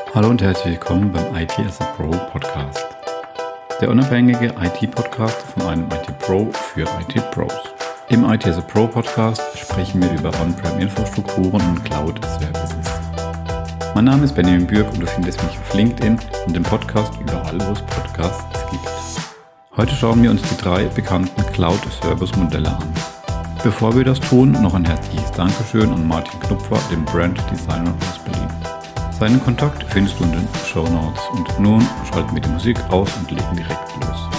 Hallo und herzlich willkommen beim IT as a Pro Podcast. Der unabhängige IT-Podcast von einem IT-Pro für IT-Pros. Im IT as a Pro Podcast sprechen wir über On-Prem-Infrastrukturen und Cloud-Services. Mein Name ist Benjamin Bürg und du findest mich auf LinkedIn und im Podcast überall, wo es Podcasts gibt. Heute schauen wir uns die 3 bekannten Cloud-Service-Modelle an. Bevor wir das tun, noch ein herzliches Dankeschön an Martin Knupfer, dem Brand Designer aus Berlin. Seinen Kontakt findest du in den Shownotes. Und nun schalten wir die Musik aus und legen direkt los.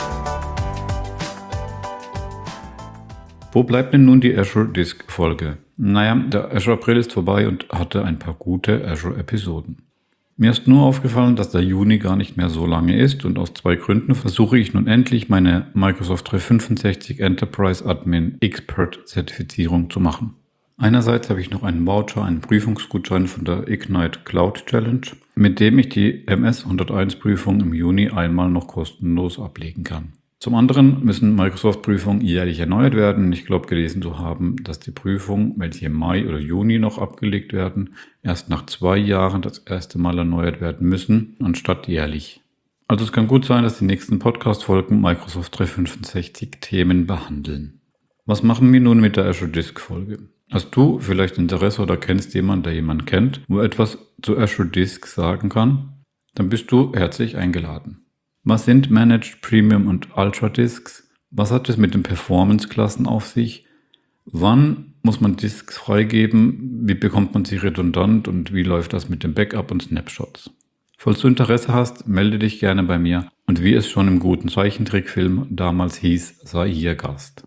Wo bleibt denn nun die Azure Disk Folge? Naja, der Azure April ist vorbei und hatte ein paar gute Azure-Episoden. Mir ist nur aufgefallen, dass der Juni gar nicht mehr so lange ist und aus 2 Gründen versuche ich nun endlich meine Microsoft 365 Enterprise Admin Expert Zertifizierung zu machen. Einerseits habe ich noch einen Voucher, einen Prüfungsgutschein von der Ignite Cloud Challenge, mit dem ich die MS 101 Prüfung im Juni einmal noch kostenlos ablegen kann. Zum anderen müssen Microsoft-Prüfungen jährlich erneuert werden. Ich glaube gelesen zu haben, dass die Prüfungen, welche im Mai oder Juni noch abgelegt werden, erst nach 2 Jahren das erste Mal erneuert werden müssen, anstatt jährlich. Also es kann gut sein, dass die nächsten Podcast-Folgen Microsoft 365 Themen behandeln. Was machen wir nun mit der Azure Disk Folge? Hast du vielleicht Interesse oder kennst jemanden, der jemanden kennt, wo etwas zu Azure Disk sagen kann? Dann bist du herzlich eingeladen. Was sind Managed Premium und Ultra Disks? Was hat es mit den Performance-Klassen auf sich? Wann muss man Disks freigeben? Wie bekommt man sie redundant? Und wie läuft das mit dem Backup und Snapshots? Falls du Interesse hast, melde dich gerne bei mir. Und wie es schon im guten Zeichentrickfilm damals hieß, sei hier Gast.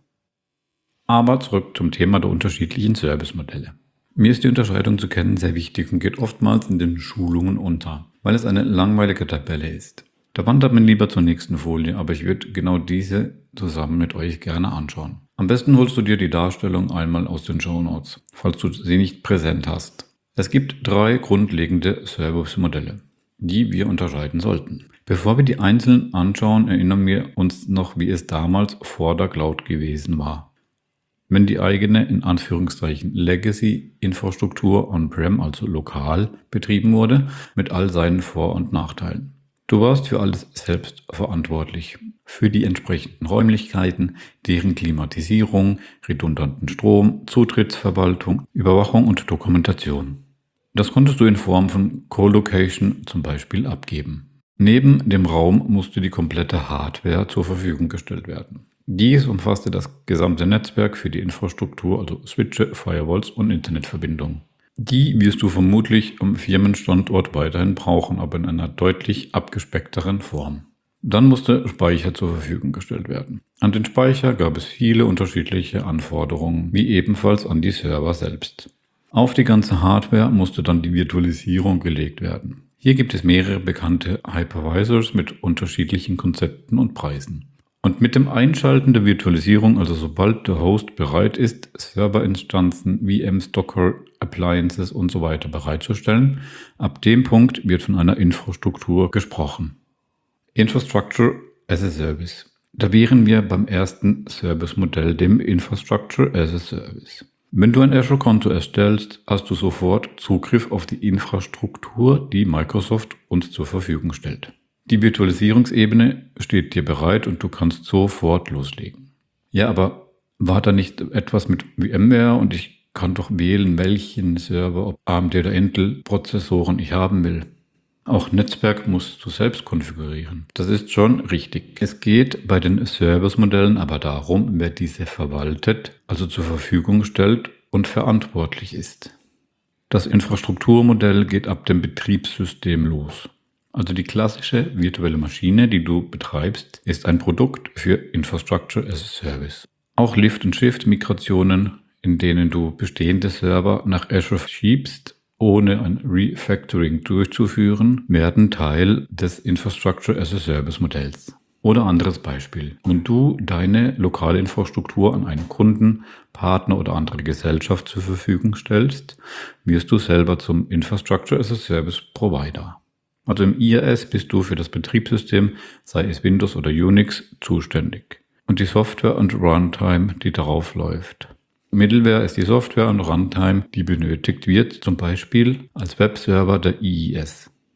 Aber zurück zum Thema der unterschiedlichen Servicemodelle. Mir ist die Unterscheidung zu kennen sehr wichtig und geht oftmals in den Schulungen unter, weil es eine langweilige Tabelle ist. Da wandert man lieber zur nächsten Folie, aber ich würde genau diese zusammen mit euch gerne anschauen. Am besten holst du dir die Darstellung einmal aus den Shownotes, falls du sie nicht präsent hast. Es gibt 3 grundlegende Service-Modelle, die wir unterscheiden sollten. Bevor wir die einzelnen anschauen, erinnern wir uns noch, wie es damals vor der Cloud gewesen war. Wenn die eigene, in Anführungszeichen, Legacy-Infrastruktur on-prem, also lokal, betrieben wurde, mit all seinen Vor- und Nachteilen. Du warst für alles selbst verantwortlich. Für die entsprechenden Räumlichkeiten, deren Klimatisierung, redundanten Strom, Zutrittsverwaltung, Überwachung und Dokumentation. Das konntest du in Form von Co-Location zum Beispiel abgeben. Neben dem Raum musste die komplette Hardware zur Verfügung gestellt werden. Dies umfasste das gesamte Netzwerk für die Infrastruktur, also Switche, Firewalls und Internetverbindungen. Die wirst du vermutlich am Firmenstandort weiterhin brauchen, aber in einer deutlich abgespeckteren Form. Dann musste Speicher zur Verfügung gestellt werden. An den Speicher gab es viele unterschiedliche Anforderungen, wie ebenfalls an die Server selbst. Auf die ganze Hardware musste dann die Virtualisierung gelegt werden. Hier gibt es mehrere bekannte Hypervisors mit unterschiedlichen Konzepten und Preisen. Und mit dem Einschalten der Virtualisierung, also sobald der Host bereit ist, Serverinstanzen, VMs, Docker, Appliances und so weiter bereitzustellen, ab dem Punkt wird von einer Infrastruktur gesprochen. Infrastructure as a Service. Da wären wir beim ersten Service-Modell, dem Infrastructure as a Service. Wenn du ein Azure-Konto erstellst, hast du sofort Zugriff auf die Infrastruktur, die Microsoft uns zur Verfügung stellt. Die Virtualisierungsebene steht dir bereit und du kannst sofort loslegen. Ja, aber war da nicht etwas mit VMware und ich kann doch wählen, welchen Server, ob AMD oder Intel-Prozessoren ich haben will. Auch Netzwerk musst du selbst konfigurieren. Das ist schon richtig. Es geht bei den Service-Modellen aber darum, wer diese verwaltet, also zur Verfügung stellt und verantwortlich ist. Das Infrastrukturmodell geht ab dem Betriebssystem los. Also die klassische virtuelle Maschine, die du betreibst, ist ein Produkt für Infrastructure as a Service. Auch Lift-and-Shift-Migrationen, in denen du bestehende Server nach Azure schiebst, ohne ein Refactoring durchzuführen, werden Teil des Infrastructure as a Service Modells. Oder anderes Beispiel. Wenn du deine lokale Infrastruktur an einen Kunden, Partner oder andere Gesellschaft zur Verfügung stellst, wirst du selber zum Infrastructure as a Service Provider. Also im IaaS bist du für das Betriebssystem, sei es Windows oder Unix, zuständig. Und die Software und Runtime, die darauf läuft. Middleware ist die Software und Runtime, die benötigt wird, zum Beispiel als Webserver der IIS.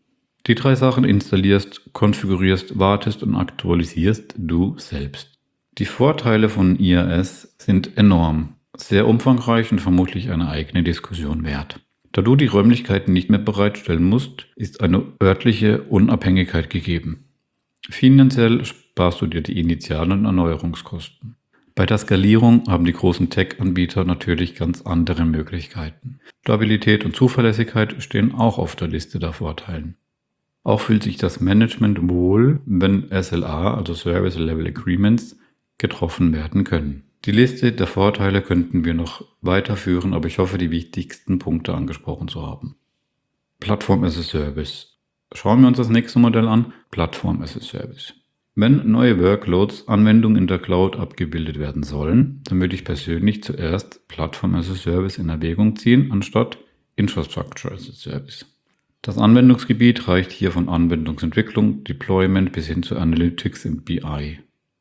Die 3 Sachen installierst, konfigurierst, wartest und aktualisierst du selbst. Die Vorteile von IaaS sind enorm, sehr umfangreich und vermutlich eine eigene Diskussion wert. Da du die Räumlichkeiten nicht mehr bereitstellen musst, ist eine örtliche Unabhängigkeit gegeben. Finanziell sparst du dir die initialen Erneuerungskosten. Bei der Skalierung haben die großen Tech-Anbieter natürlich ganz andere Möglichkeiten. Stabilität und Zuverlässigkeit stehen auch auf der Liste der Vorteilen. Auch fühlt sich das Management wohl, wenn SLA, also Service Level Agreements, getroffen werden können. Die Liste der Vorteile könnten wir noch weiterführen, aber ich hoffe, die wichtigsten Punkte angesprochen zu haben. Plattform as a Service. Schauen wir uns das nächste Modell an. Plattform as a Service. Wenn neue Workloads, Anwendungen in der Cloud abgebildet werden sollen, dann würde ich persönlich zuerst Plattform as a Service in Erwägung ziehen, anstatt Infrastructure as a Service. Das Anwendungsgebiet reicht hier von Anwendungsentwicklung, Deployment bis hin zu Analytics und BI.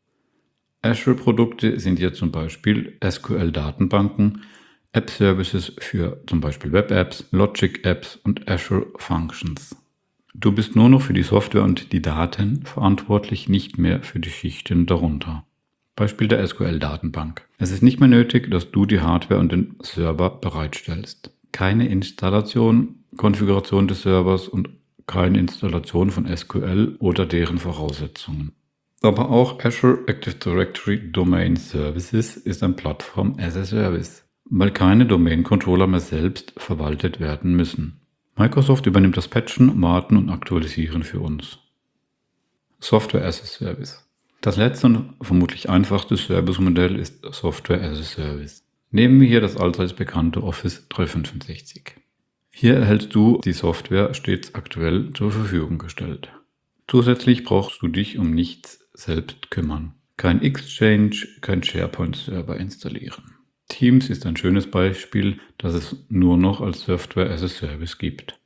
Azure-Produkte sind hier zum Beispiel SQL-Datenbanken, App-Services für zum Beispiel Web-Apps, Logic-Apps und Azure Functions. Du bist nur noch für die Software und die Daten verantwortlich, nicht mehr für die Schichten darunter. Beispiel der SQL-Datenbank. Es ist nicht mehr nötig, dass du die Hardware und den Server bereitstellst. Keine Installation, Konfiguration des Servers und keine Installation von SQL oder deren Voraussetzungen. Aber auch Azure Active Directory Domain Services ist ein Plattform as a Service, weil keine Domain-Controller mehr selbst verwaltet werden müssen. Microsoft übernimmt das Patchen, Warten und Aktualisieren für uns. Software as a Service. Das letzte und vermutlich einfachste Servicemodell ist Software as a Service. Nehmen wir hier das allseits bekannte Office 365. Hier erhältst du die Software stets aktuell zur Verfügung gestellt. Zusätzlich brauchst du dich um nichts selbst kümmern. Kein Exchange, kein SharePoint-Server installieren. Teams ist ein schönes Beispiel, das es nur noch als Software as a Service gibt.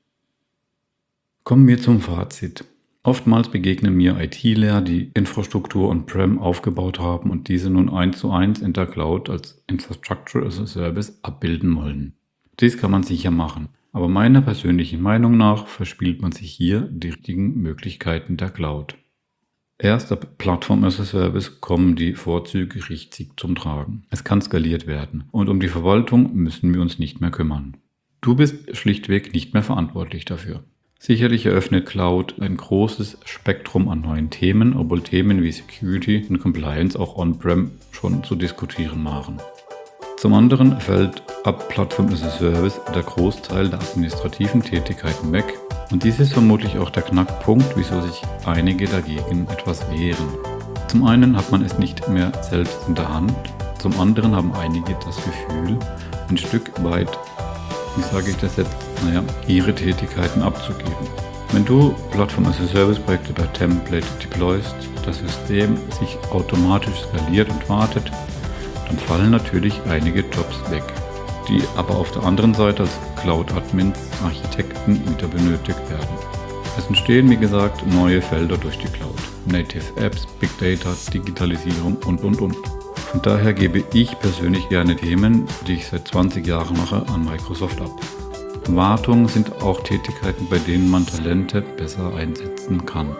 Kommen wir zum Fazit. Oftmals begegnen mir ITler, die Infrastruktur on-prem aufgebaut haben und diese nun 1:1 in der Cloud als Infrastructure as a Service abbilden wollen. Dies kann man sicher machen, aber meiner persönlichen Meinung nach verspielt man sich hier die richtigen Möglichkeiten der Cloud. Erst ab Plattform as a Service kommen die Vorzüge richtig zum Tragen. Es kann skaliert werden und um die Verwaltung müssen wir uns nicht mehr kümmern. Du bist schlichtweg nicht mehr verantwortlich dafür. Sicherlich eröffnet Cloud ein großes Spektrum an neuen Themen, obwohl Themen wie Security und Compliance auch on-prem schon zu diskutieren waren. Zum anderen fällt ab Plattform as a Service der Großteil der administrativen Tätigkeiten weg. Und dies ist vermutlich auch der Knackpunkt, wieso sich einige dagegen etwas wehren. Zum einen hat man es nicht mehr selbst in der Hand, zum anderen haben einige das Gefühl, ein Stück weit, wie sage ich das jetzt, ihre Tätigkeiten abzugeben. Wenn du Plattform as a Service Projekte per Template deployst, das System sich automatisch skaliert und wartet, dann fallen natürlich einige Jobs weg, die aber auf der anderen Seite als Cloud-Admins, Architekten wieder benötigt werden. Es entstehen, wie gesagt, neue Felder durch die Cloud. Native Apps, Big Data, Digitalisierung und. Von daher gebe ich persönlich gerne Themen, die ich seit 20 Jahren mache, an Microsoft ab. Wartung sind auch Tätigkeiten, bei denen man Talente besser einsetzen kann.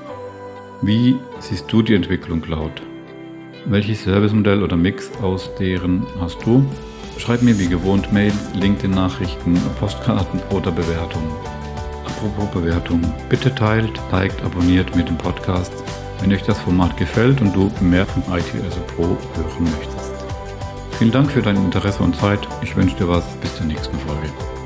Wie siehst du die Entwicklung Cloud? Welches Servicemodell oder Mix aus deren hast du? Schreib mir wie gewohnt Mails, LinkedIn-Nachrichten, Postkarten oder Bewertungen. Apropos Bewertungen, bitte teilt, liked, abonniert mir den Podcast, wenn euch das Format gefällt und du mehr von IT as a Pro hören möchtest. Vielen Dank für dein Interesse und Zeit. Ich wünsche dir was. Bis zur nächsten Folge.